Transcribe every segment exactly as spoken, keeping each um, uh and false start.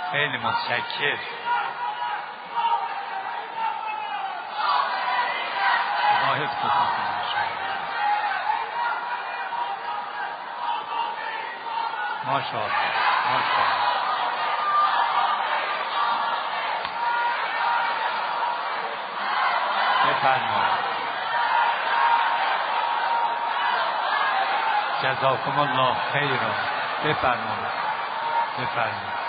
خیلی متشکر. واحد خودتون ماشاءالله ماشاءالله. بفرمایید. جزاکم الله خیرا. بفرمایید بفرمایید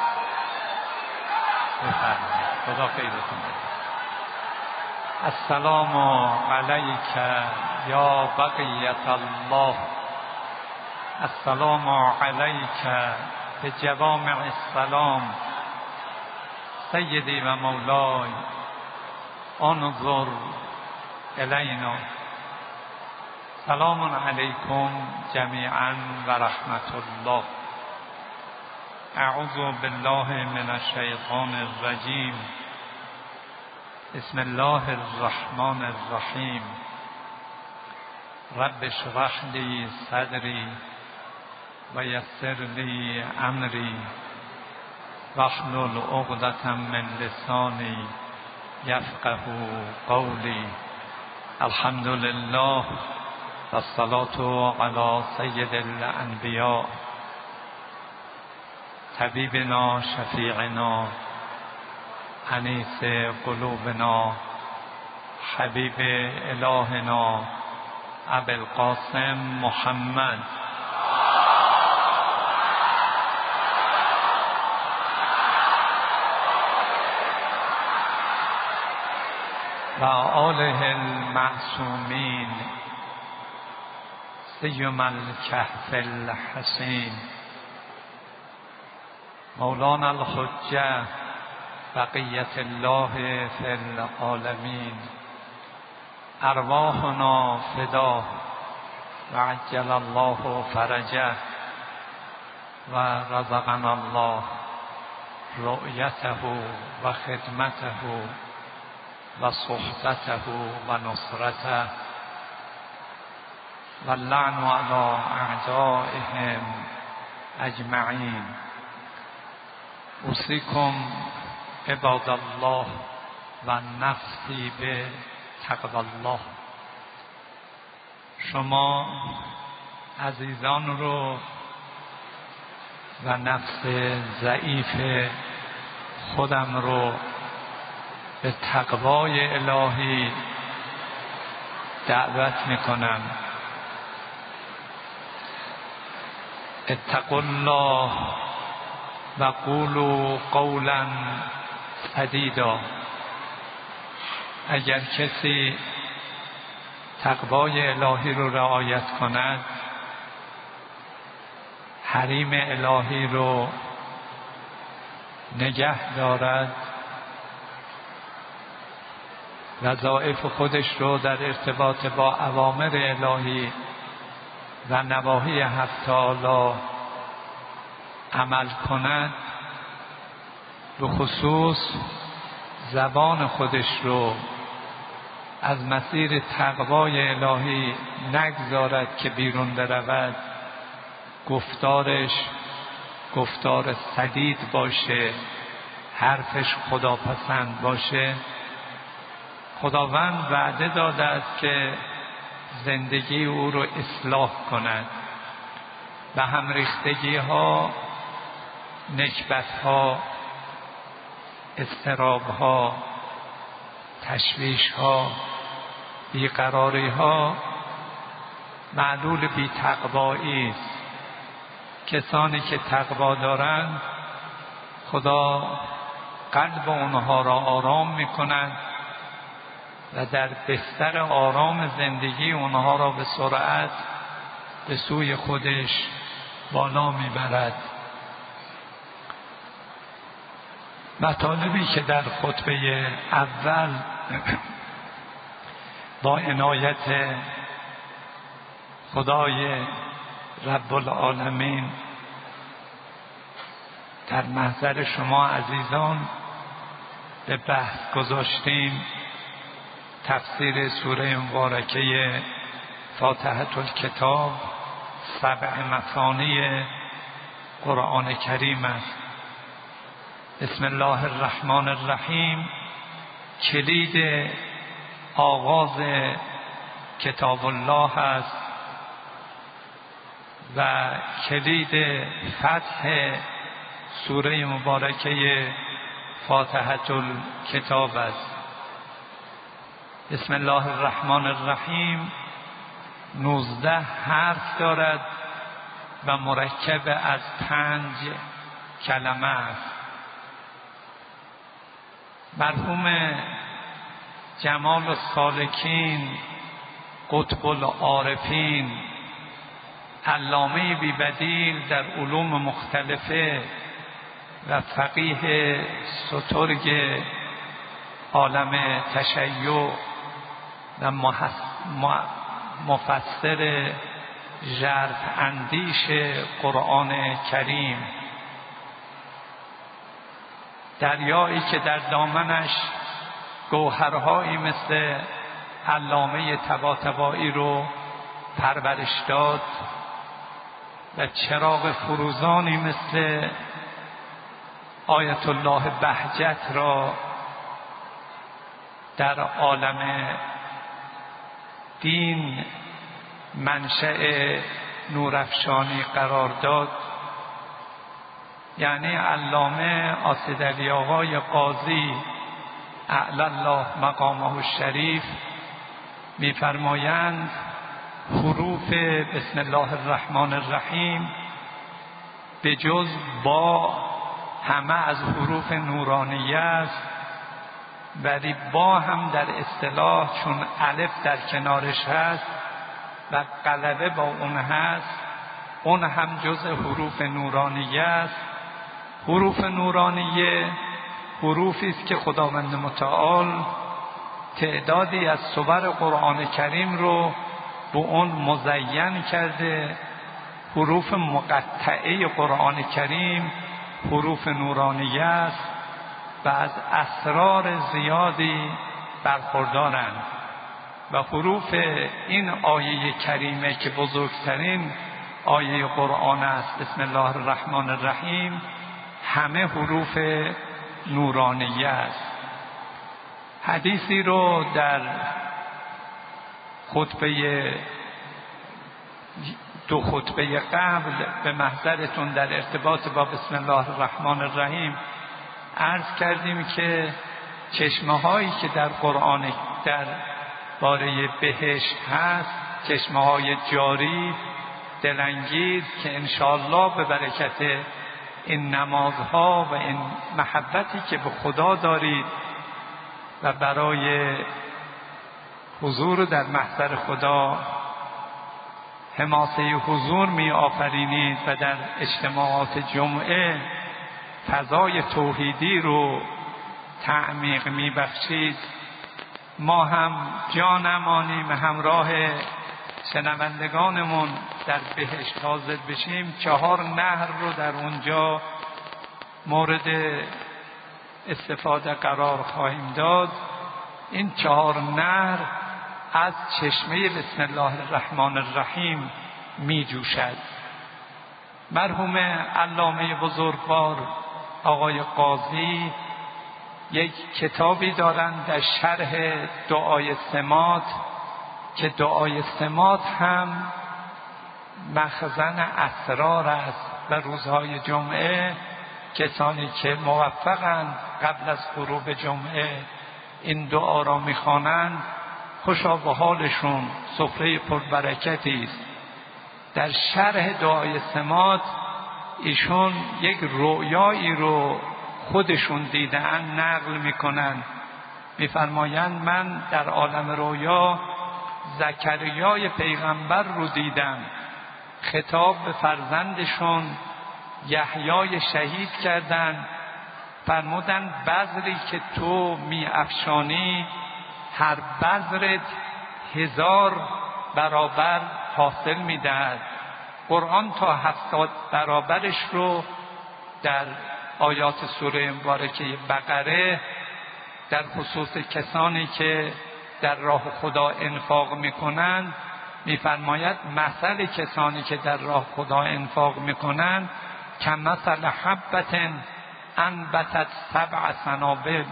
بفرمایید. خدا خیرتون بده. السلام علیک یا بقیت الله. السلام علیک بجوامع السلام. سیدی و مولای انظر الینا. سلام علیکم جمیعا و رحمت الله. اعوذ بالله من الشیطان الرجیم. بسم الله الرحمن الرحیم. رب اشرح لی صدری و یسر لی امری واحلل عقدة من لسانی یفقهوا قولی. الحمد لله والصلاة علی سید الانبیاء طبیبنا شفیعنا انیس قلوبنا حبیب الهنا ابی القاسم محمد و آله المعصومین سیم الکهف الحسین. مولانا الحجة بقیت الله فی العالمین. ارواحنا فدا و عجل الله فرجه و رزقنا الله رؤیته و خدمته و صحبته و نصرته و اللعن علی اعدائهم اجمعین. اوصیکم عباد الله و نفسی به تقوی الله. شما عزیزان رو و نفس ضعیف خودم رو به تقوای الهی دعوت میکنم. اتقوا الله و قولوا قولا سدیدا. اگر کسی تقوای الهی رو رعایت کند، حریم الهی رو نگه دارد، وظایف خودش رو در ارتباط با اوامر الهی و نواهی هفت تعالی عمل کند، به خصوص زبان خودش رو از مسیر تقوای الهی نگذارد که بیرون برود، گفتارش گفتار سدید باشه، حرفش خداپسند باشه. خداوند وعده داده است که زندگی او رو اصلاح کند. به هم ریختگی ها، نکبت ها، اضطراب ها، تشویش ها، بیقراری ها معلول بی تقوایی است. کسانی که تقوا دارند خدا قلب اونها را آرام می کند و در بستر آرام زندگی اونها را به سرعت به سوی خودش بالا می برد. مطالبی که در خطبه اول با عنایت خدای رب العالمین در محضر شما عزیزان به بحث گذاشتیم، تفسیر سوره مبارکه فاتحه الکتاب، سبع مثانی قرآن کریم است. بسم الله الرحمن الرحیم کلید آغاز کتاب الله است و کلید فتح سوره مبارکه فاتحة الکتاب است. بسم الله الرحمن الرحیم نوزده حرف دارد و مرکب از پنج کلمه است. مرحوم جمال السالکین قطب العارفین علامه بی بدیل در علوم مختلفه و فقیه سترگ عالم تشیع و مفسر ژرف اندیش قرآن کریم، دریایی که در دامنش گوهرهایی مثل علامه طباطبایی رو پرورش داد و چراغ فروزانی مثل آیت الله بهجت را در عالم دین منشأ نورافشانی قرار داد. یعنی علامه آصدعلی آقای قاضی اعلی الله مقامه الشریف می‌فرمایند حروف بسم الله الرحمن الرحیم به جز با همه از حروف نورانیه است، ولی با هم در اصطلاح چون الف در کنارش هست و غلبه با اون هست، اون هم جز حروف نورانیه است. حروف نورانیه حروفی است که خداوند متعال تعدادی از سور قرآن کریم رو به اون مزین کرده. حروف مقطعه قرآن کریم حروف نورانیه است و از اسرار زیادی برخوردارند و حروف این آیه کریمه که بزرگترین آیه قرآن است، بسم الله الرحمن الرحیم، همه حروف نورانیه است. حدیثی رو در خطبه دو خطبه قبل به محضرتون در ارتباط با بسم الله الرحمن الرحیم عرض کردیم که چشمه هایی که در قرآن در باره بهشت هست، چشمه های جاری دلانگیز که انشاءالله به برکت این نمازها و این محبتی که به خدا دارید و برای حضور در محضر خدا حماسه حضور می آفرینید و در اجتماعات جمعه فضای توحیدی رو تعمیق می بخشید، ما هم جانمانیم همراه شنوندگانمون در بهشت حاضر بشیم. چهار نهر رو در اونجا مورد استفاده قرار خواهیم داد. این چهار نهر از چشمه بسم الله الرحمن الرحیم می جوشد. مرحوم علامه بزرگوار آقای قاضی یک کتابی دارند در شرح دعای سمات که دعای سمات هم مخزن اسرار است و روزهای جمعه کسانی که موفقند قبل از غروب جمعه این دعا را میخوانند خوشا به حالشون، سفره پربرکتی است. در شرح دعای سمات ایشون یک رؤیایی رو خودشون دیدن نقل میکنن، میفرمایند من در عالم رؤیا زکریای پیغمبر رو دیدم، خطاب به فرزندشون یحیای شهید کردند، فرمودند بذری که تو می افشانی هر بذرت هزار برابر حاصل می دهد. قرآن تا هفتاد برابرش رو در آیات سوره مبارکه بقره در خصوص کسانی که در راه خدا انفاق میکنند میفرماید مثل کسانی که در راه خدا انفاق میکنند کمثل حبة انبتت سبع سنابل،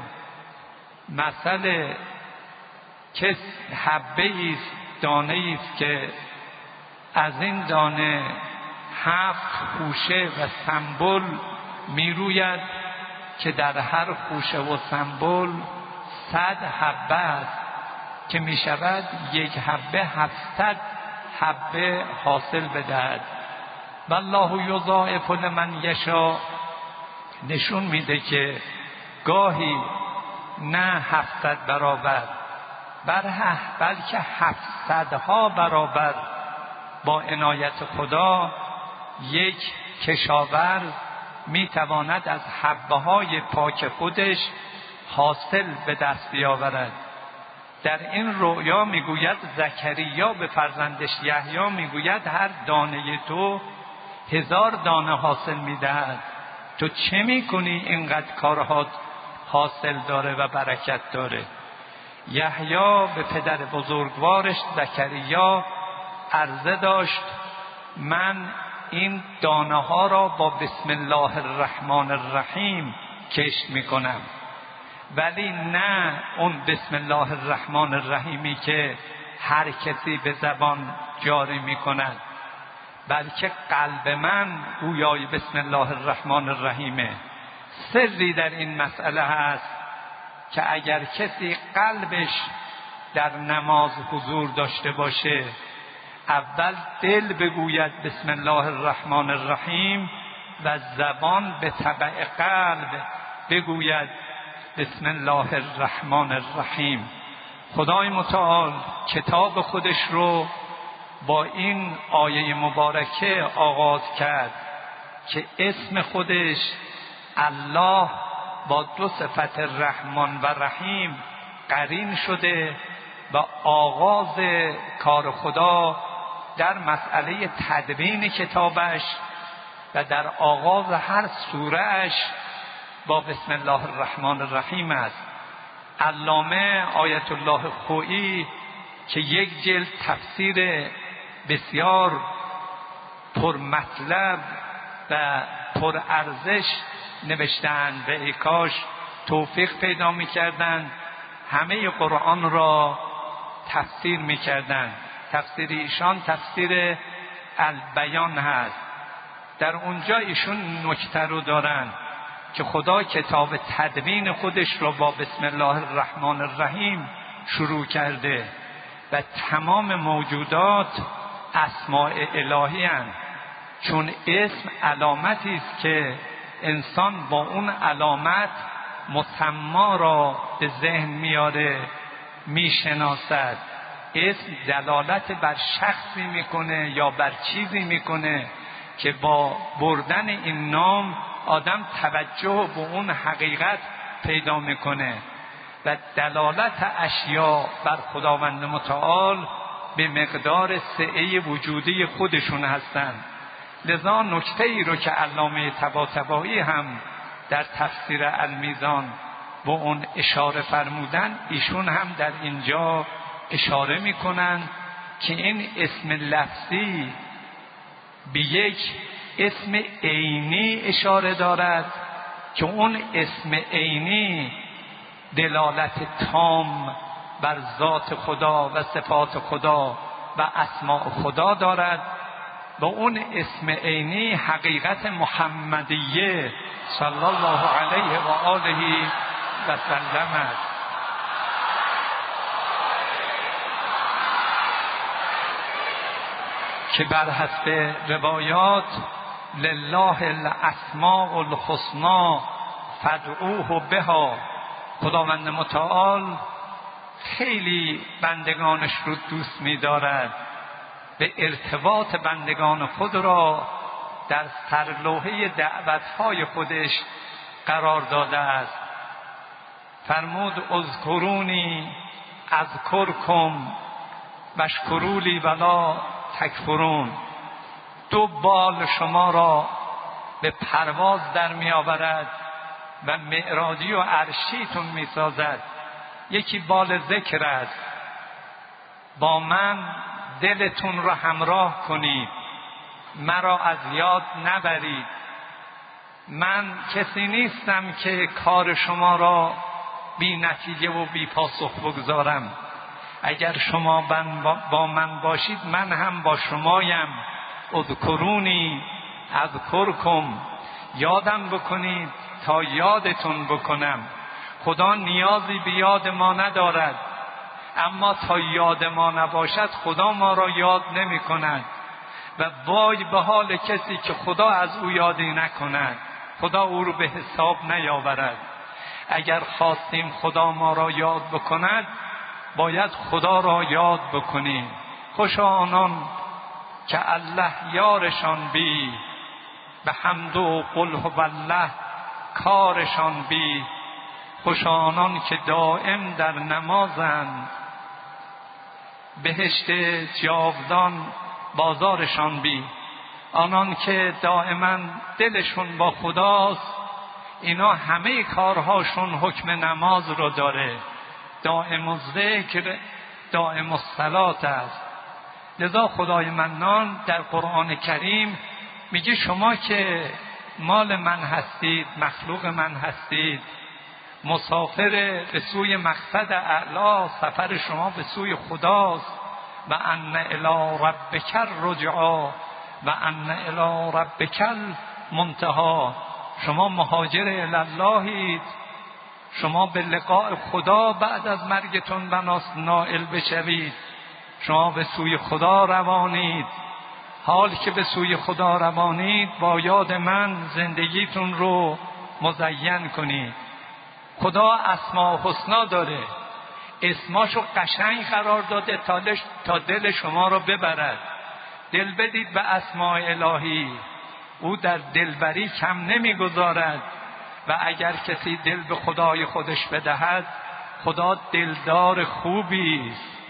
مثل که حبه است، دانه است که از این دانه هفت خوشه و سنبل می روید که در هر خوشه و سنبل صد حبه است که می شود یک حبه هفتصد حبه حاصل بدهد. والله یضاعف لمن یشاء، نشون میده که گاهی نه هفتصد برابر بلکه هفتصدها برابر با عنایت خدا یک کشاورز میتواند از حبه های پاک خودش حاصل به دست بیاورد. در این رؤیا میگوید زکریا به فرزندش یحیی میگوید هر دانه تو هزار دانه حاصل میدهد، تو چه میکنی اینقدر کارها حاصل داره و برکت داره؟ یحیی به پدر بزرگوارش زکریا عرضه داشت من این دانه ها را با بسم الله الرحمن الرحیم کشت میکنم، ولی نه اون بسم الله الرحمن الرحیمی که هر کسی به زبان جاری میکند، بلکه قلب من گویای بسم الله الرحمن الرحیمه. سری در این مسئله هست که اگر کسی قلبش در نماز حضور داشته باشه، اول دل بگوید بسم الله الرحمن الرحیم و زبان به تبع قلب بگوید بسم الله الرحمن الرحیم. خدای متعال کتاب خودش رو با این آیه مبارکه آغاز کرد که اسم خودش الله با دو صفت رحمان و رحیم قرین شده و آغاز کار خدا در مسئله تدوین کتابش و در آغاز هر سورهش با بسم الله الرحمن الرحیم است. علامه آیت الله خویی که یک جلد تفسیر بسیار پرمطلب و پرارزش نوشتند و ای کاش توفیق پیدا می‌کردند همه قرآن را تفسیر می‌کردند. تفسیر ایشان تفسیر البیان هست. در اونجا ایشون نکته رو دارن که خدا کتاب تدوین خودش رو با بسم الله الرحمن الرحیم شروع کرده و تمام موجودات اسماء الهی هستند، چون اسم علامتی است که انسان با اون علامت مسما را به ذهن میاره، میشناسد. اسم دلالت بر شخصی میکنه یا بر چیزی میکنه که با بردن این نام آدم توجه به اون حقیقت پیدا میکنه و دلالت اشیا بر خداوند متعال به مقدار سعه وجودی خودشون هستند. لذا نکته ای رو که علامه طباطبایی هم در تفسیر المیزان با اون اشاره فرمودن، ایشون هم در اینجا اشاره میکنن که این اسم لفظی به یک اسم عینی اشاره دارد که اون اسم عینی دلالت تام بر ذات خدا و صفات خدا و اسماء خدا دارد و اون اسم عینی حقیقت محمدیه صلی الله علیه و آله و سلم است. که بر حسب روایات لله الاسماء الحسنا فادعوه بها، خداوند متعال خیلی بندگانش رو دوست می‌دارد، به ارتباط بندگان خود را در سرلوحه دعوت‌های خودش قرار داده است. فرمود اذکرونی اذکرکم واشکروا لی ولا تکفرون. دو بال شما را به پرواز در می آورد و معراجی و عرشیتون می سازد. یکی بال ذکر است، با من دلتون را همراه کنید، مرا از یاد نبرید. من کسی نیستم که کار شما را بی نتیجه و بی پاسخ بگذارم. اگر شما با من باشید من هم با شمایم. اذکرونی اذکرکم، یادم بکنید تا یادتون بکنم. خدا نیازی به یاد ما ندارد، اما تا یاد ما نباشد خدا ما را یاد نمی کند و وای به حال کسی که خدا از او یادی نکند، خدا او رو به حساب نیاورد. اگر خواستیم خدا ما را یاد بکند باید خدا را یاد بکنیم. خوشا آنان که الله یارشان بی، به حمد و قل هو الله کارشان بی. خوشا آنان که دائم در نمازند، بهشت جاودان بازارشان بی. آنان که دائما دلشون با خداست، اینا همه کارهاشون حکم نماز رو داره. دائم الذکر دائم الصلات است. لذا خدای منان در قرآن کریم میگه شما که مال من هستید، مخلوق من هستید، مسافر به سوی مقصد اعلی، سفر شما به سوی خداست. و ان الی ربک الرجعا و ان الی ربک المنتهی. شما مهاجر الی اللهید، شما به لقاء خدا بعد از مرگتون بناس نائل بشوید. شما به سوی خدا روانید. حال که به سوی خدا روانید با یاد من زندگیتون رو مزین کنید. خدا اسماء حسنا داره، اسماشو قشنگ قرار داده تا دل شما رو ببرد. دل بدید به اسماء الهی، او در دلبری کم نمیگذارد و اگر کسی دل به خدای خودش بدهد خدا دلدار خوبی است.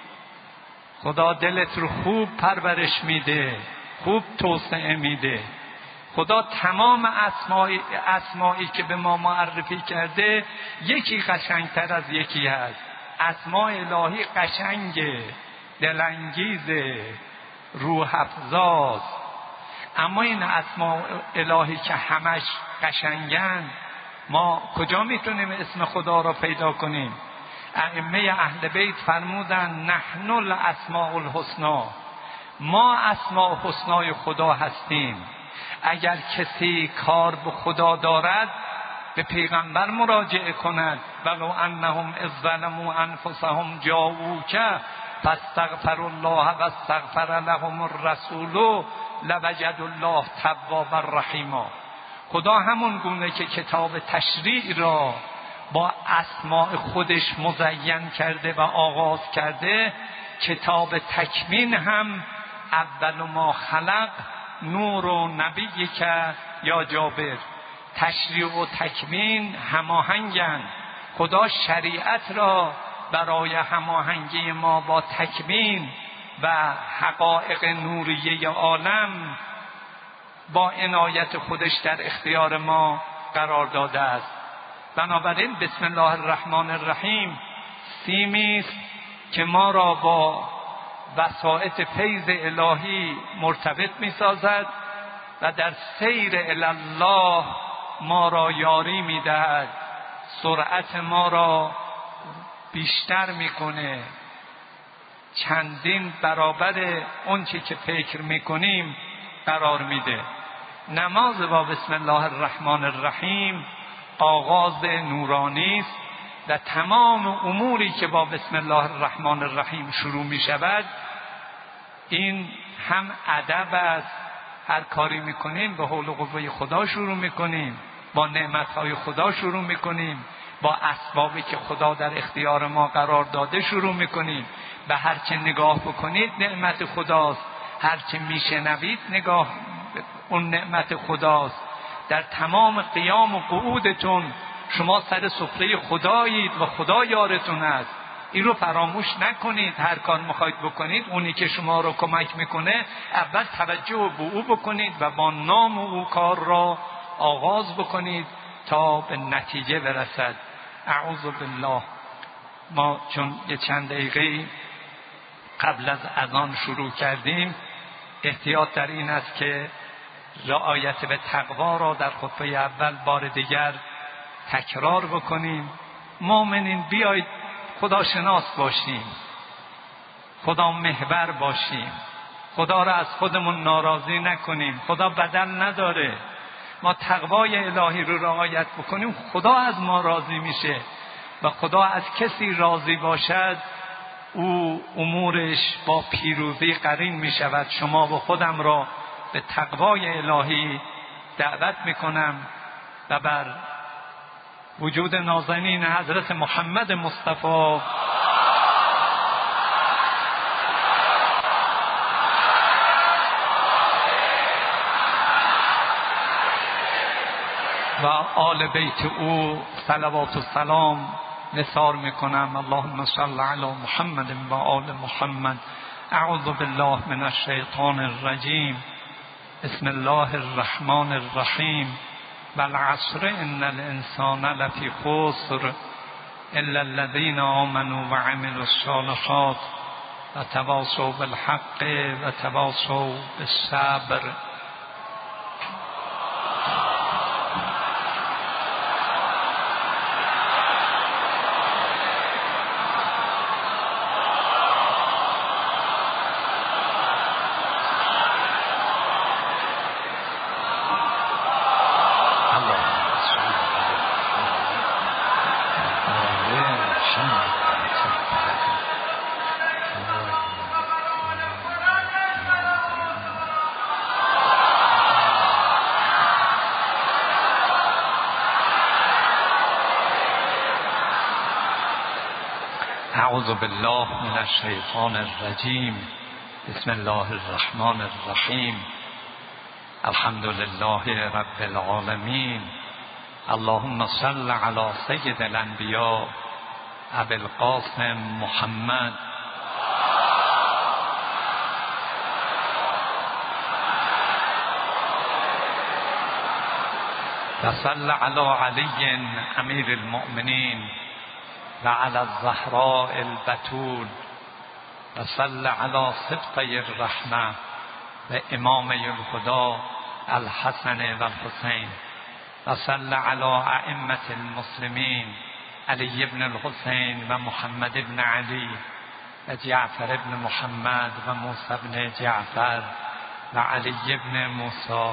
خدا دلت رو خوب پرورش میده، خوب توسعه میده. خدا تمام اسمائی, اسمائی که به ما معرفی کرده یکی قشنگتر از یکی هست. اسماء الهی قشنگه، دلانگیزه، روح افزاست. اما این اسماء الهی که همش قشنگن، ما کجا میتونیم اسم خدا را پیدا کنیم؟ ائمه اهل بیت فرمودن نحن الاسماء الحسنا، ما اسماء حسنای خدا هستیم. اگر کسی کار به خدا دارد به پیغمبر مراجعه کند. ولو انهم اذ ظلموا انفسهم جاءوک فاستغفروا الله واستغفر لهم الرسول لوجدوا الله توابا رحیما. خدا همون گونه که کتاب تشریع را با اسماء خودش مزین کرده و آغاز کرده، کتاب تکوین هم اول ما خلق نور و نبی که یا جابر. تشریع و تکوین هماهنگن. خدا شریعت را برای هماهنگی ما با تکوین و حقایق نوریه عالم با عنایت خودش در اختیار ما قرار داده است. بنابراین بسم الله الرحمن الرحیم سیمی است که ما را با وسائط فیض الهی مرتبط می سازد و در سیر الی الله ما را یاری می دهد، سرعت ما را بیشتر می کنه، چندین برابر اون چی که فکر می کنیم قرار میده. نماز با بسم الله الرحمن الرحیم آغاز نورانی است و تمام اموری که با بسم الله الرحمن الرحیم شروع می شود این هم ادب است. هر کاری میکنیم به حول و قوه خدا شروع میکنیم، با نعمتهای خدا شروع میکنیم، با اسبابی که خدا در اختیار ما قرار داده شروع میکنیم. به هر چه نگاه بکنید نعمت خداست، هر چه میشنوید نگاه اون نعمت خداست. در تمام قیام و قعودتون شما سر سفره خدایید و خدا یارتون است. این رو فراموش نکنید. هر کار میخواید بکنید اونی که شما رو کمک میکنه اول توجه به او بکنید و با نام او کار را آغاز بکنید تا به نتیجه برسد. اعوذ بالله. ما چون یه چند دقیقه قبل از اذان شروع کردیم، احتیاط در این است که رعایت به تقوا را در خطبه اول بار دیگر تکرار بکنیم. مؤمنین بیایید خدا شناس باشیم، خدا محور باشیم، خدا را از خودمون ناراضی نکنیم. خدا بدل نداره. ما تقوای الهی رو رعایت بکنیم خدا از ما راضی میشه و خدا از کسی راضی باشد او امورش با پیروزی قرین میشود. شما و خودم را به تقوای الهی دعوت میکنم و بر وجود نازنین حضرت محمد مصطفی و آل بیت او صلوات و سلام نثار میکنم. اللهم صل علی محمد و آل محمد. اعوذ بالله من الشیطان الرجیم. بسم الله الرحمن الرحیم. والعصر ان الانسان لفی خسر الا الذين آمنوا وعملوا الصالحات وتواصوا بالحق وتواصوا بالصبر. اعوذ بالله من الشیطان الرجیم. بسم الله الرحمن الرحیم. الحمد لله رب العالمین. اللهم صل علی سید الانبیاء ابی القاسم محمد و صل علی علی امیر المؤمنین و علی الزهراء البتول و صل علی سبطی الرحمه و امامی الهدی الحسن و الحسین و صل علی ائمه المسلمین علی ابن الحسین و محمد ابن علی و جعفر ابن محمد و موسی ابن جعفر و علی ابن موسی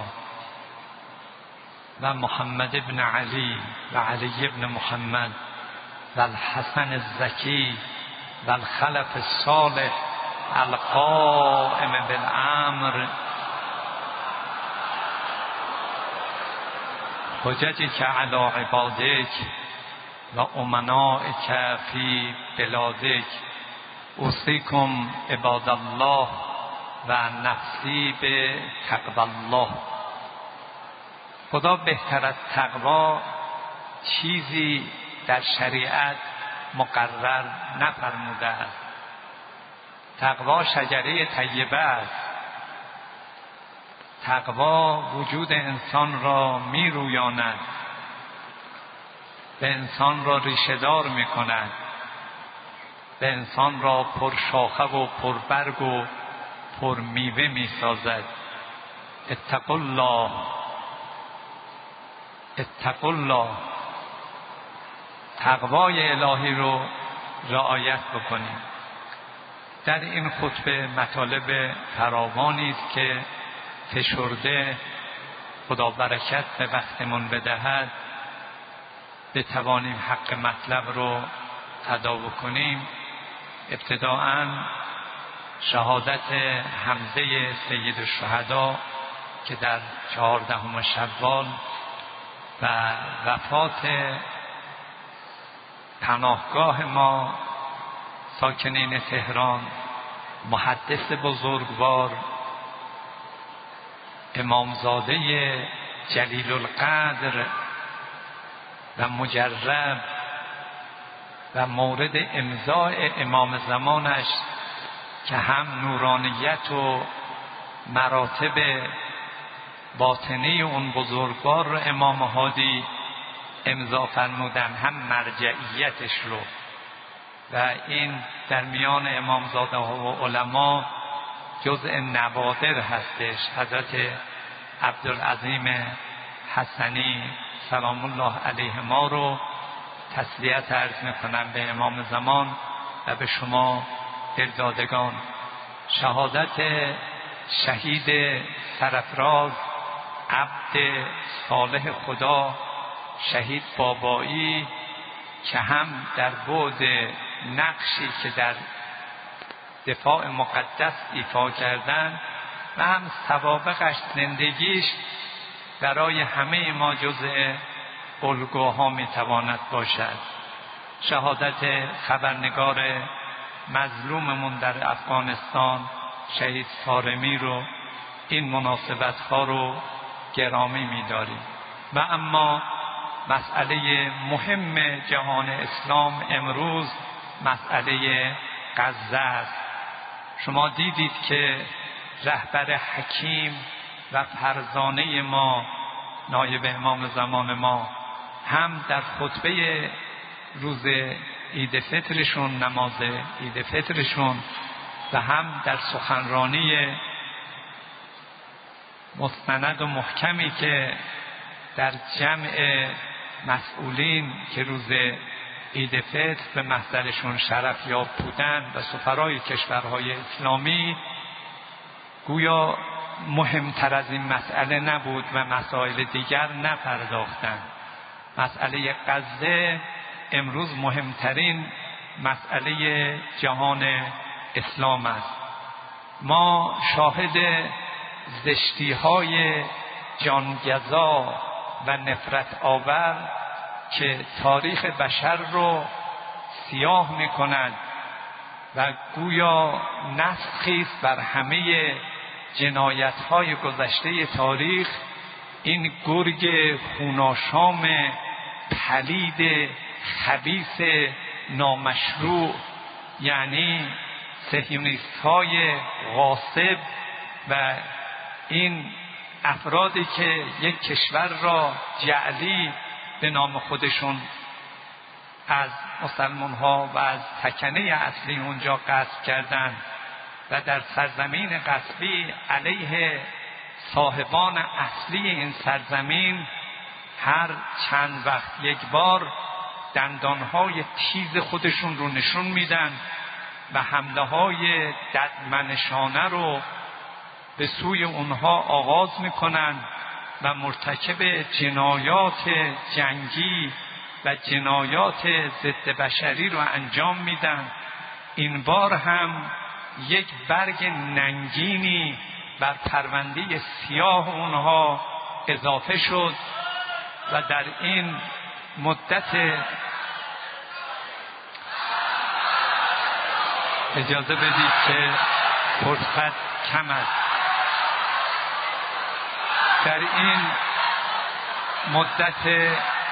و محمد ابن علی و علی ابن محمد و الحسن الزکی و الخلف الصالح القائم بالامر حججک علی عبادک و امنائک فی بلادک. اوصیکم عباد الله و نفسی به تقوی الله. خدا بهتر از تقوا چیزی در شریعت مقرر نفرموده است. تقوا شجره طیبه است. تقوا وجود انسان را می رویاند، به انسان را ریشه‌دار می کند، به انسان را پرشاخه و پربرگ و پرمیوه می سازد. اتقوا الله، اتقوا الله. تقوای الهی رو رعایت بکنیم. در این خطبه مطالب فراوانی است که فشرده خدا برکت به وقتمون بدهد بتوانیم حق مطلب رو ادا بکنیم. ابتداءً شهادت حمزه سید الشهدا که در چهاردهم شوال و وفات پناهگاه ما ساکنین تهران محدث بزرگوار امامزاده جلیل القدر و مجرب و مورد امضای امام زمانش که هم نورانیت و مراتب باطنی اون بزرگوار رو امام هادی امضا فرمودن، هم مرجعیتش رو. و این در میان امامزاده ها و علما جزء نوادر هستش. حضرت عبدالعظیم حسنی سلام الله علیه ما رو تسلیت عرض میکنم به امام زمان و به شما دلدادگان. شهادت شهید سرافراز عبد صالح خدا شهید بابایی که هم در بعد نقشی که در دفاع مقدس ایفا کردن و هم سوابقش زندگیش برای همه ما جزء الگوها میتواند باشد. شهادت خبرنگار مظلوممون در افغانستان شهید طارمی رو این مناسبت ها رو گرامی می‌داریم. و اما مسئله مهم جهان اسلام امروز مسئله غزه است. شما دیدید که رهبر حکیم و فرزانه ما نایب امام زمان ما هم در خطبه روز عید فطرشون، نماز عید فطرشون و هم در سخنرانی مستند و محکمی که در جمع مسئولین که روز عید فطر به محضرشون شرف یاب بودن و سفرای کشورهای اسلامی، گویا مهمتر از این مسئله نبود و مسائل دیگر نپرداختند. مسئله غزه امروز مهمترین مسئله جهان اسلام است. ما شاهد زشتی‌های جانگزا و نفرت آور که تاریخ بشر رو سیاه می‌کند و گویا نسخی است بر همه جنایت‌های گذشته تاریخ، این گرگ خوناشام پلید خبیث نامشروع، یعنی صهیونیست‌های غاصب و این افرادی که یک کشور را جعلی به نام خودشون از مسلمان‌ها و از تکنه اصلی اونجا غصب کردند و در سرزمین غصبی علیه صاحبان اصلی این سرزمین هر چند وقت یک بار دندانهای تیز خودشون رو نشون میدن و حمله های ددمنشانه رو به سوی اونها آغاز میکنن و مرتکب جنایات جنگی و جنایات ضد بشری رو انجام میدن. این بار هم یک برگ ننگینی بر پرونده سیاه اونها اضافه شد و در این مدت اجازه بدید که فرصت کم است. در این مدت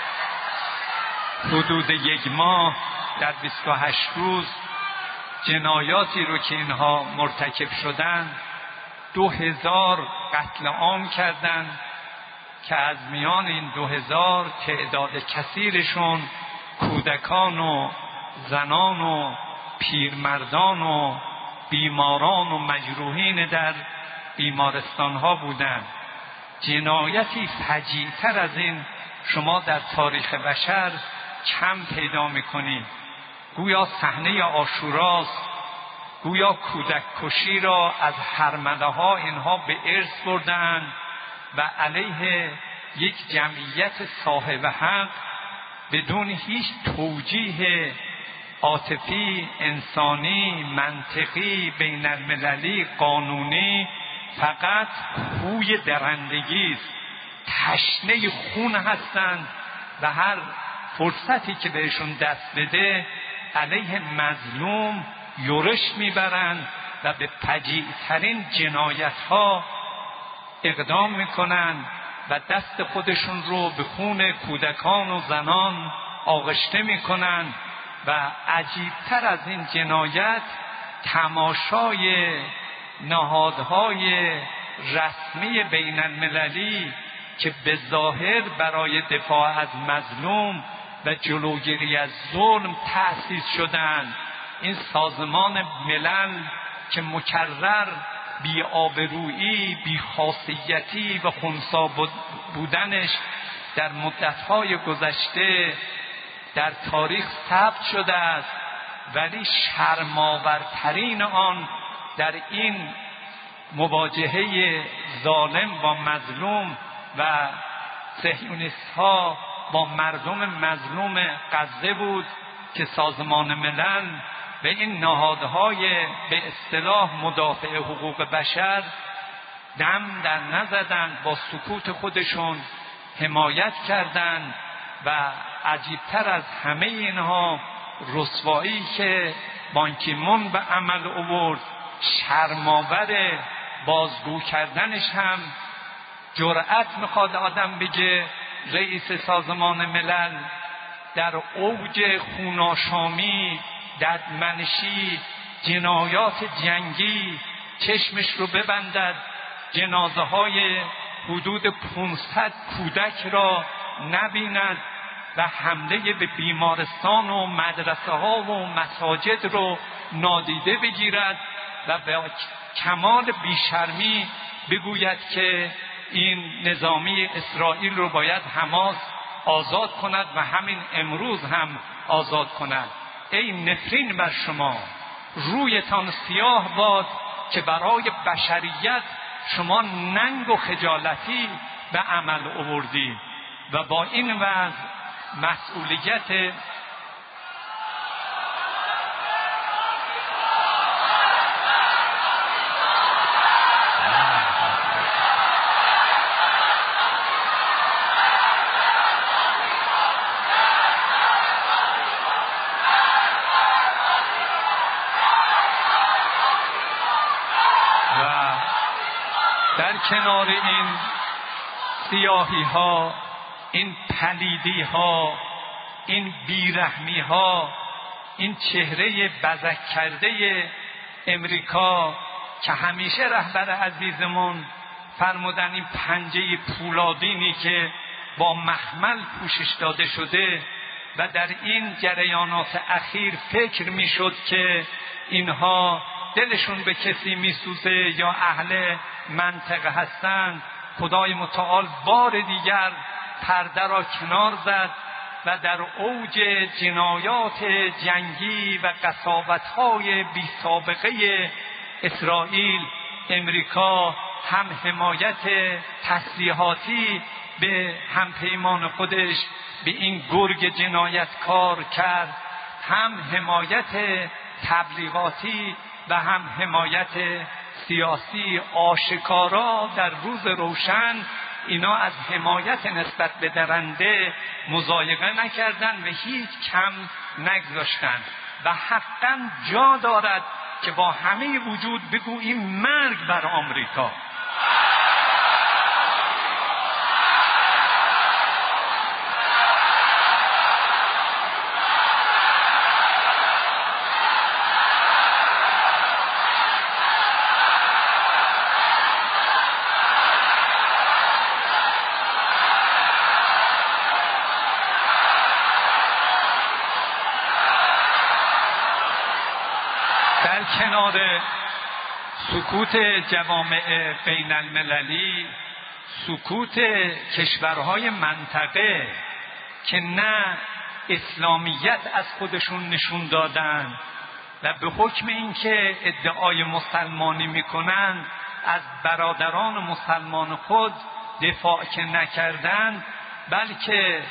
حدود یک ماه در بیست و هشت روز جنایاتی رو که اینها مرتکب شدن، دو هزار قتل عام کردند که از میان این دو هزار تعداد کثیرشون کودکان و زنان و پیرمردان و بیماران و مجروحین در بیمارستان ها بودند. جنایتی فجیع‌تر از این شما در تاریخ بشر کم پیدا می‌کنید. گویا صحنه عاشوراست، گویا کودک کشی را از هرمله ها اینها به ارث بردند و علیه یک جمعیت صاحب حق بدون هیچ توجیه عاطفی، انسانی، منطقی، بین المللی، قانونی، فقط خوی درندگی است. تشنه خون هستند و هر فرصتی که بهشون دست بده علیه مظلوم یورش میبرند و به فجیع‌ترین جنایت ها اقدام میکنند و دست خودشون رو به خون کودکان و زنان آغشته میکنند. و عجیبتر از این جنایت تماشای نهادهای رسمی بین المللی که به ظاهر برای دفاع از مظلوم و جلوگیری از ظلم تأسیس شدند، این سازمان ملل که مکرر بی‌آبرویی، بی‌خاصیتی و خنثی بودنش در مدت‌های گذشته در تاریخ ثبت شده است، ولی شرم‌آورترین آن در این مواجهه ظالم با مظلوم و صهیونیست‌ها با مردم مظلوم غزه بود که سازمان ملل به این نهادهای به اصطلاح مدافع حقوق بشر دم در نزدند، با سکوت خودشون حمایت کردند. و عجیبتر از همه اینها رسوایی که بان کی مون به عمل آورد، شرم‌آور بازگو کردنش هم جرأت میخواد آدم بگه رئیس سازمان ملل در اوج خوناشامی، ددمنشی، جنایات جنگی چشمش رو ببندد، جنازه های حدود پانصد کودک را نبیند و حمله به بیمارستان و مدرسه ها و مساجد رو نادیده بگیرد و به کمال بیشرمی بگوید که این نظامی اسرائیل رو باید حماس آزاد کند و همین امروز هم آزاد کند. ای نفرین بر شما، رویتان سیاه باد که برای بشریت شما ننگ و خجالتی به عمل آوردید و با این وضع مسئولیت در کنار این سیاهی ها، این پلیدی ها، این بیرحمی ها، این چهره بزک کرده امریکا که همیشه رهبر عزیزمون فرمودن این پنجه پولادینی که با مخمل پوشش داده شده و در این جریانات اخیر فکر میشد که اینها دلشون به کسی میسوزه یا اهل منطقه هستند، خدای متعال بار دیگر پرده را کنار زد و در اوج جنایات جنگی و قساوت‌های بی سابقه اسرائیل، امریکا هم حمایت تسلیحاتی به همپیمان خودش به این گرگ جنایتکار کرد، هم حمایت تبلیغاتی و هم حمایت سیاسی آشکارا در روز روشن. اینا از حمایت نسبت به درنده مضایقه نکردند و هیچ کم نگذاشتند و حقا جا دارد که با همه وجود بگوییم مرگ بر آمریکا. در کنار سکوت جوامع بین المللی، سکوت کشورهای منطقه که نه اسلامیت از خودشون نشون دادن و به حکم اینکه ادعای مسلمانی میکنن از برادران مسلمان خود دفاع که نکردند، بلکه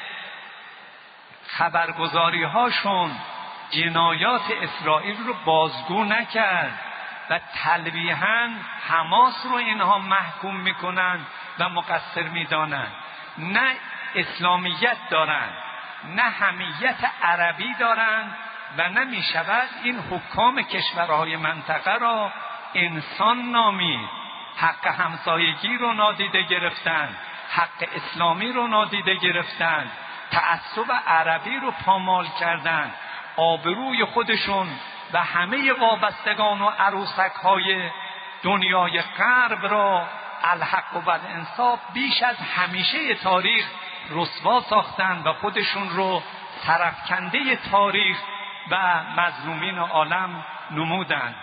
خبرگزاری هاشون جنایات اسرائیل رو بازگو نکرد و تلویحاً حماس رو اینها محکوم میکنن و مقصر میدانند. نه اسلامیت دارند، نه حمیت عربی دارند و نه میشود این حکام کشورهای منطقه را انسان نامید. حق همسایگی رو نادیده گرفتند، حق اسلامی رو نادیده گرفتند، تعصب عربی رو پامال کردند، آبروی خودشون و همه وابستگان و عروسک های دنیای غرب را الحق و الانصاف بیش از همیشه تاریخ رسوا ساختند و خودشون رو سرفکنده تاریخ و مظلومین عالم نمودند.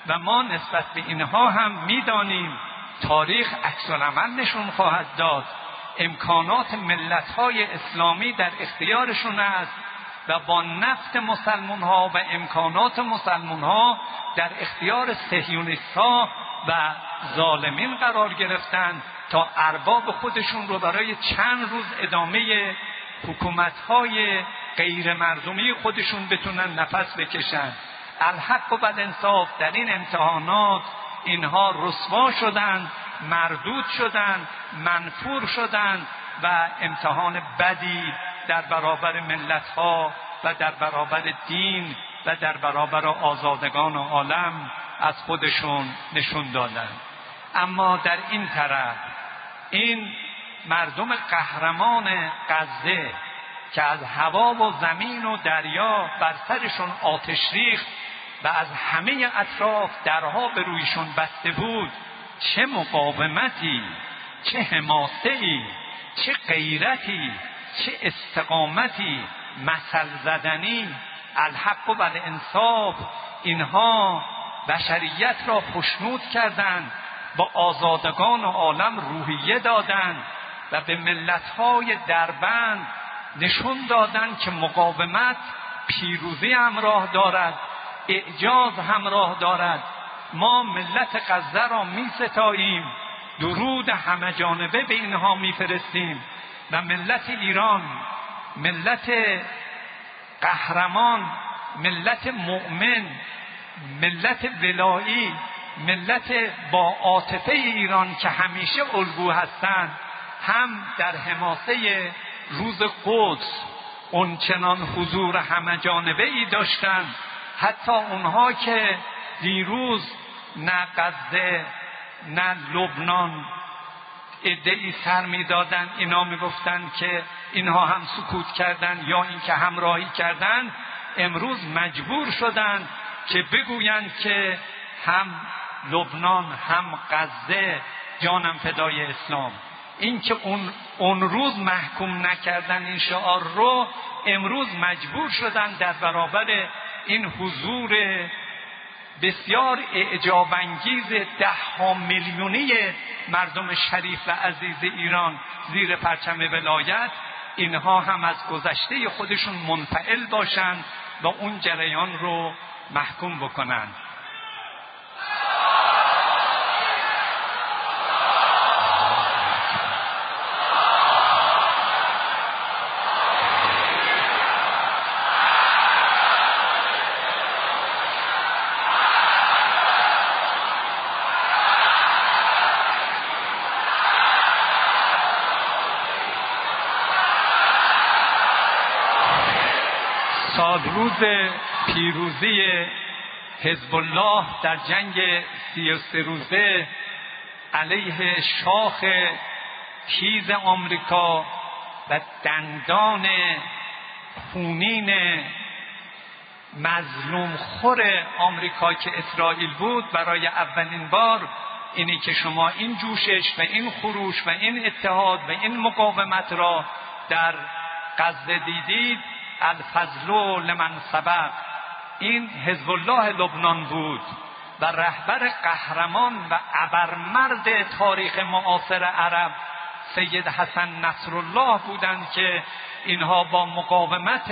و ما نسبت به اینها هم میدانیم تاریخ عکس العمل نشون خواهد داد. امکانات ملت‌های اسلامی در اختیارشون است و با نفت مسلمان‌ها و امکانات مسلمان‌ها در اختیار صهیونیست‌ها و ظالمین قرار گرفتند تا ارباب خودشون رو برای چند روز ادامه حکومت‌های غیر مردمی خودشون بتونن نفس بکشن. الحق و بالانصاف در این امتحانات اینها رسوا شدند، مردود شدند، منفور شدند و امتحان بدی در برابر ملت‌ها و در برابر دین و در برابر آزادگان عالم از خودشون نشون دادند. اما در این طرف این مردم قهرمان غزه که از هوا و زمین و دریا بر سرشون آتش ریخت و از همه اطراف درها به رویشون بسته بود، چه مقاومتی، چه حماسه‌ای، چه غیرتی، چه استقامتی، مثل زدنی. الحق و بالانصاف اینها بشریت را خوشنود کردند، با آزادگان و عالم روحیه دادند و به ملت‌های دربند نشون دادند که مقاومت پیروزی همراه دارد، اعجاز همراه دارد. ما ملت غزه را می ستاییم، درود همه جانبه به اینها می فرستیم و ملت ایران، ملت قهرمان، ملت مؤمن، ملت ولایی، ملت با عاطفه ایران که همیشه الگو هستند، هم در حماسه روز قدس اونچنان حضور همه جانبه ای داشتند، حتی اونها که دیروز نه غزه نه لبنان ادعی سر میدادند، اینا میگفتند که اینها هم سکوت کردند یا اینکه همراهی کردند، امروز مجبور شدند که بگویند که هم لبنان هم غزه جانم فدای اسلام. این که اون اون روز محکوم نکردن این شعار رو، امروز مجبور شدن در برابر این حضور بسیار اعجاب انگیز ده ها میلیونی مردم شریف و عزیز ایران زیر پرچم ولایت، اینها هم از گذشته خودشون منفعل باشند و اون جریان رو محکوم بکنند. روز پیروزی حزب الله در جنگ سی و سه روزه علیه شاخ تیز آمریکا و دندان خونین مظلوم خور آمریکا که اسرائیل بود، برای اولین بار اینی که شما این جوشش و این خروش و این اتحاد و این مقاومت را در غزه دیدید. الفضل لمن سبق، این حزب الله لبنان بود و رهبر قهرمان و ابرمرد تاریخ معاصر عرب سید حسن نصرالله بودند که اینها با مقاومت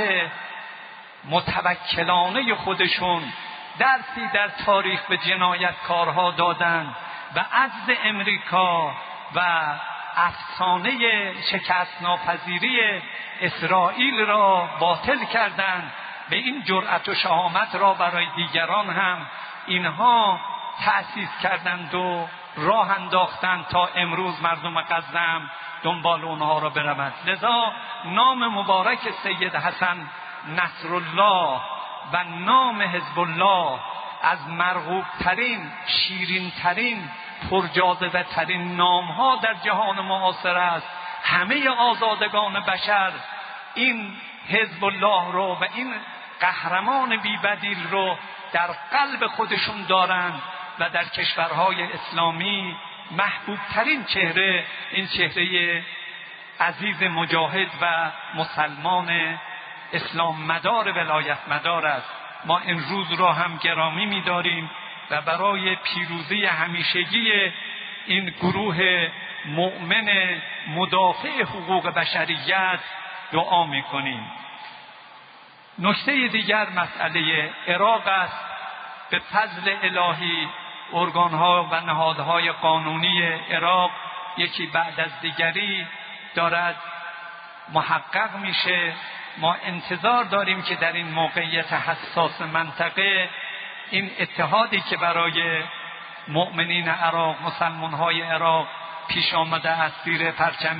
متوکلانه خودشون درسی در تاریخ به جنایتکارها دادند و عجز امریکا و افسانه شکست ناپذیری اسرائیل را باطل کردند. به این جرأت و شهامت را برای دیگران هم اینها تأسیس کردند و راه انداختند تا امروز مردم غزه هم دنبال اونها را برود. لذا نام مبارک سید حسن نصرالله و نام حزب الله از مرغوب ترین، شیرین ترین، پرجاذبه ترین نام ها در جهان معاصر است. همه آزادگان بشر این حزب الله رو و این قهرمان بی‌بدیل رو در قلب خودشون دارند و در کشورهای اسلامی محبوب ترین چهره این چهره عزیز مجاهد و مسلمان اسلام مدار ولایت مدار است. ما این روز را هم گرامی می‌داریم و برای پیروزی همیشگی این گروه مؤمن مدافع حقوق بشریت دعا میکنیم. نکته دیگر مسئله عراق است. به فضل الهی ارگان‌ها و نهادهای قانونی عراق یکی بعد از دیگری دارد محقق میشه. ما انتظار داریم که در این موقعیت حساس منطقه این اتحادی که برای مؤمنین عراق، مسلمان‌های عراق پیش آمده از زیر پرچم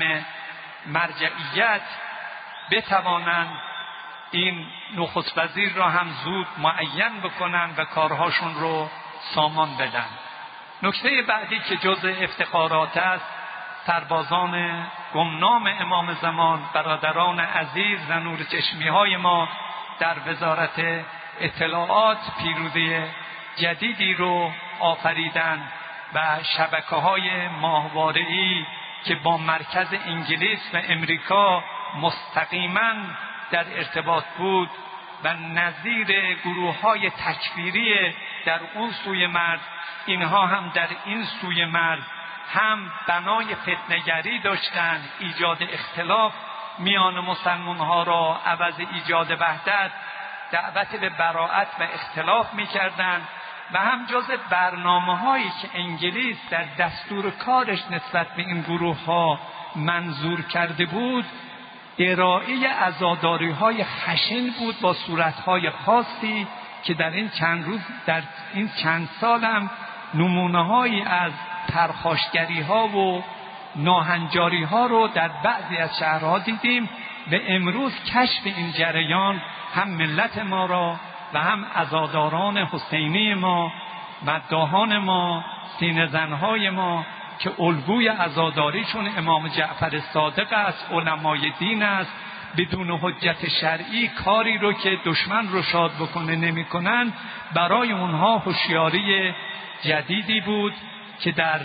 مرجعیت بتوانند این نخست وزیر را هم زود معین بکنند و کارهاشون رو سامان بدن. نکته بعدی که جزء افتخارات است، سربازان گمنام امام زمان، برادران عزیز و نور چشمی های ما در وزارت اطلاعات پیروزی جدیدی رو آفریدن و شبکه های ماهواره‌ای که با مرکز انگلیس و امریکا مستقیما در ارتباط بود و نظیر گروه های تکفیری در اون سوی مرز، اینها هم در این سوی مرز هم بنای فتنه‌گری داشتند، ایجاد اختلاف میان مسلمان ها را عوض ایجاد وحدت دعوت به براءت و اختلاف میکردند و هم جز برنامه هایی که انگلیس در دستور کارش نسبت به این گروه ها منظور کرده بود، ارائه عزاداری های خشن بود با صورت های خاصی که در این چند روز در این چند سال هم نمونه هایی از پرخاشگری ها و ناهنجاری ها رو در بعضی از شهرها دیدیم و امروز کشف این جریان هم ملت ما را و هم عزاداران حسینی ما، مداحان ما، سینه زنهای ما که الگوی عزاداریشون امام جعفر صادق است، علمای دین است، بدون حجت شرعی کاری رو که دشمن رو شاد بکنه نمی کنن، برای اونها هوشیاری جدیدی بود که در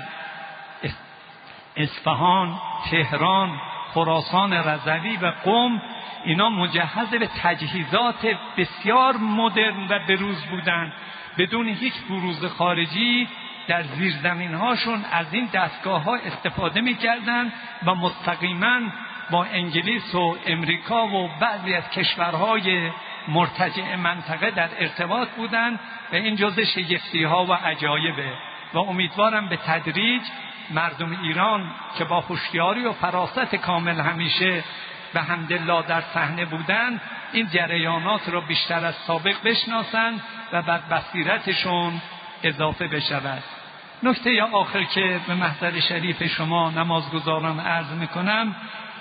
اصفهان، تهران، خراسان رضوی و قم اینا مجهز به تجهیزات بسیار مدرن و بروز بودند، بدون هیچ بروز خارجی در زیرزمین هاشون از این دستگاه ها استفاده می کردن و مستقیما با انگلیس و امریکا و بعضی از کشورهای مرتجع منطقه در ارتباط بودند و این جزء شگفتی ها و عجایبه و امیدوارم به تدریج مردم ایران که با هوشیاری و فراست کامل همیشه به حمدالله در صحنه بودند این جریانات را بیشتر از سابق بشناسند و بر بصیرتشون اضافه بشود. نکته آخر که به محضر شریف شما نمازگزاران عرض میکنم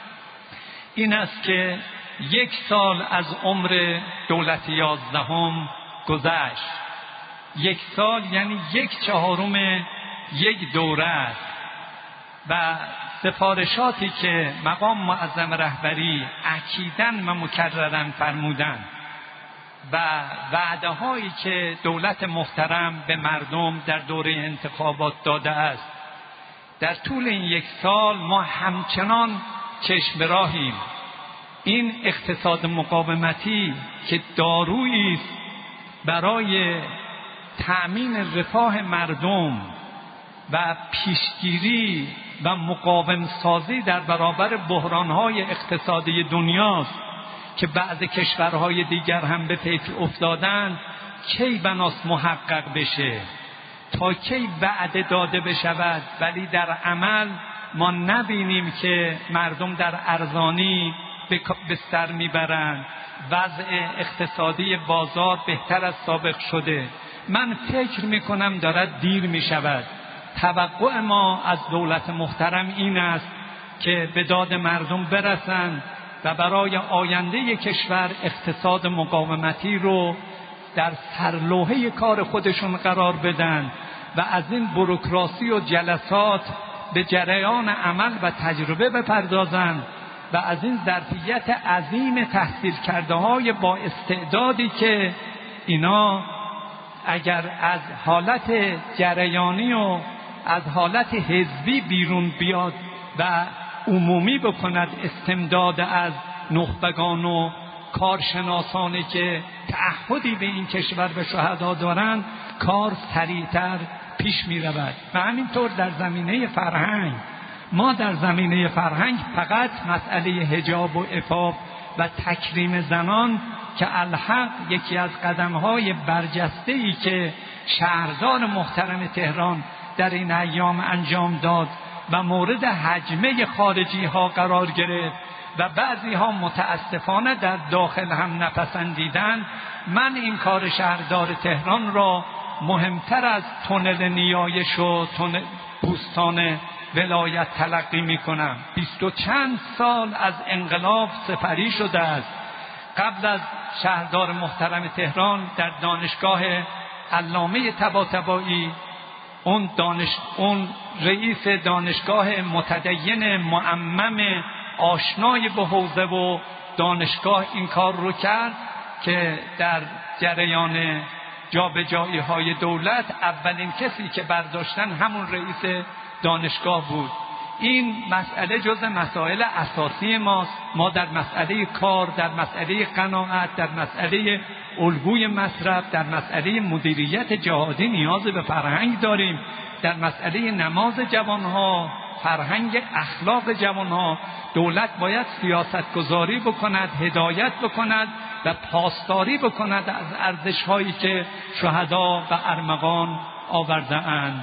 این است که یک سال از عمر دولت یازدهم گذشت. یک سال یعنی یک چهارم یک دوره است و سفارشاتی که مقام معظم رهبری اکیداً و مکرراً فرمودند و وعده هایی که دولت محترم به مردم در دوره انتخابات داده است، در طول این یک سال ما همچنان چشم به راهیم. این اقتصاد مقاومتی که دارویی است برای تأمین رفاه مردم و پیشگیری و مقاوم سازی در برابر بحران‌های اقتصادی دنیاست که بعض کشورهای دیگر هم به پیش افتادند، کی بناست محقق بشه، تا کی وعده داده بشود ولی در عمل ما نبینیم که مردم در ارزانی به سر میبرند، وضع اقتصادی بازار بهتر از سابق شده. من فکر میکنم دارد دیر میشود. توقع ما از دولت محترم این است که به داد مردم برسند و برای آینده کشور اقتصاد مقاومتی رو در سرلوحه کار خودشون قرار بدن و از این بوروکراسی و جلسات به جریان عمل و تجربه بپردازند و از این ظرفیت عظیم تحصیل کرده های با استعدادی که اینا اگر از حالت جریانی و از حالت حزبی بیرون بیاد و عمومی بکند استمداد از نخبگان و کارشناسانی که تعهدی به این کشور و شهدا دارند کار سریعتر پیش می رود. و همینطور در زمینه فرهنگ، ما در زمینه فرهنگ فقط مسئله حجاب و عفاف و تکریم زنان که الحق یکی از قدم‌های برجسته‌ای که شهردار محترم تهران در این ایام انجام داد و مورد هجمه خارجی ها قرار گرفت و بعضی ها متاسفانه در داخل هم نپسندیدند، من این کار شهردار تهران را مهمتر از تونل نیایش و تونل بوستان ولایت تلقی می کنم. بیست و چند سال از انقلاب سپری شده است. قبل از شهردار محترم تهران در دانشگاه علامه طباطبایی اون دانش اون رئیس دانشگاه متدین معمم آشنای به حوزه و دانشگاه این کار رو کرد که در جریان جابجایی های دولت اولین کسی که برداشتن همون رئیس دانشگاه بود. این مسئله جز مسائل اساسی ماست. ما در مسئله کار، در مسئله قناعت، در مسئله الگوی مصرف، در مسئله مدیریت جهادی نیاز به فرهنگ داریم. در مسئله نماز جوانها، فرهنگ اخلاق جوانها دولت باید سیاست گذاری بکند، هدایت بکند و پاسداری بکند از ارزش‌هایی که شهدا و ارمغان آورده اند.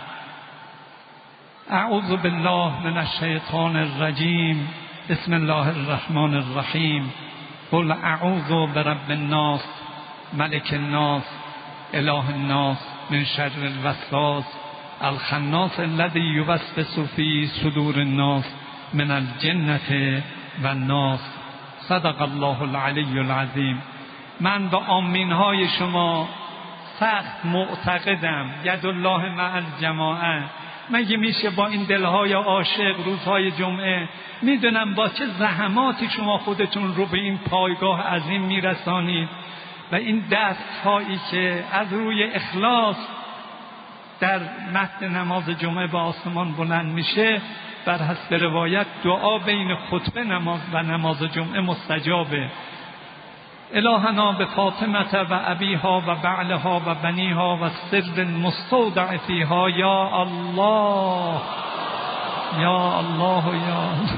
اعوذ بالله من الشیطان الرجیم. بسم الله الرحمن الرحیم. قل اعوذ برب الناس ملک الناس اله الناس من شر الوسواس الخناس الذی یوسوس فی صدور الناس من الجنة و الناس. صدق الله العلی العظیم. من با آمین های شما سخت معتقدم ید الله مع الجماعه. مگه میشه با این دلهای عاشق روزهای جمعه، میدونم با چه زحماتی شما خودتون رو به این پایگاه عظیم میرسانید و این دستهایی که از روی اخلاص در متن نماز جمعه به آسمان بلند میشه، بر حسب روایت دعا بین خطبه نماز و نماز جمعه مستجابه. الهنا به فاطمه و ابیها و بعلها و بنیها و سر مستودع فیها یا الله یا الله یا الله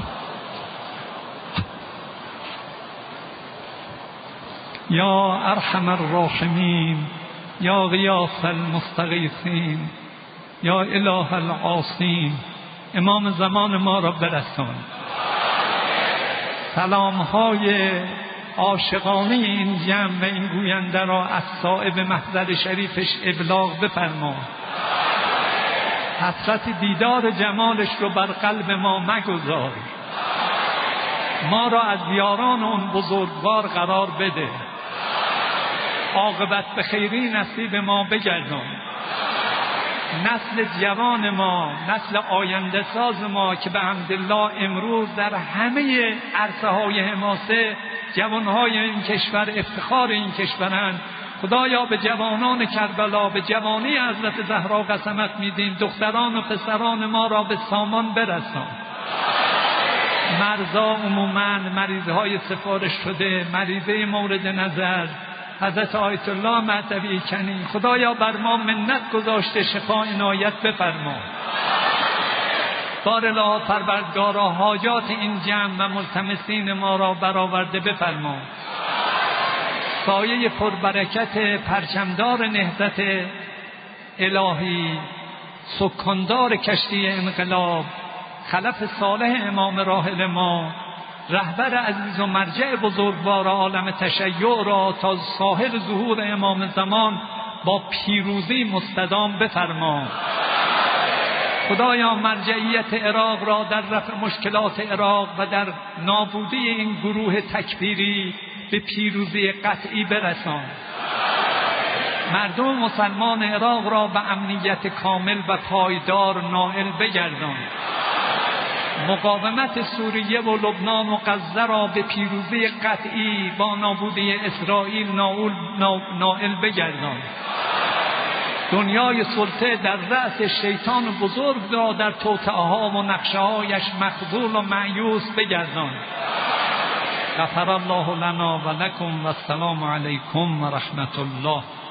یا ارحم الراحمین یا غیاث المستغیثین یا اله العاصین. امام زمان ما را برسان. سلام های عاشقانه این جمع و این گوینده را از صاحب محضر شریفش ابلاغ بفرما. حسرت دیدار جمالش رو بر قلب ما مگذار. ما را از یاران اون بزرگوار قرار بده. عاقبت به خیری نصیب ما بگردان. نسل جوان ما، نسل آینده ساز ما که به حمدالله امروز در همه عرصه های حماسه جوانهای این کشور افتخار این کشورند. خدایا به جوانان کربلا، به جوانی حضرت زهرا قسمت میدیم، دختران و پسران ما را به سامان برسان. مرزا عموماً مریضهای سفارش شده، مریضه مورد نظر حضرت آیت الله مهدوی کنی، خدایا بر ما منت گذاشته، شفا عنایت بفرما. بارالله پروردگارا حاجات این جمع و ملتمسین ما را برآورده بفرما. سایه پربرکت پرچمدار نهضت الهی، سکاندار کشتی انقلاب، خلف صالح امام راحل ما، رهبر عزیز و مرجع بزرگوار عالم تشیع را تا ساحل ظهور امام زمان با پیروزی مستدام بفرما. خدایا مرجعیت عراق را در رفع مشکلات عراق و در نابودی این گروه تکفیری به پیروزی قطعی برسان. مردم مسلمان عراق را به امنیت کامل و پایدار نائل بگردان. مقاومت سوریه و لبنان و غزه را به پیروزی قطعی با نابودی اسرائیل نائل بگردان. دنیای سلطه در رأس شیطان بزرگ را در توطئه‌ها و نقشه‌هایش مخذول و مایوس بگردان. غفر الله لنا و لکم و السلام علیکم و رحمت الله.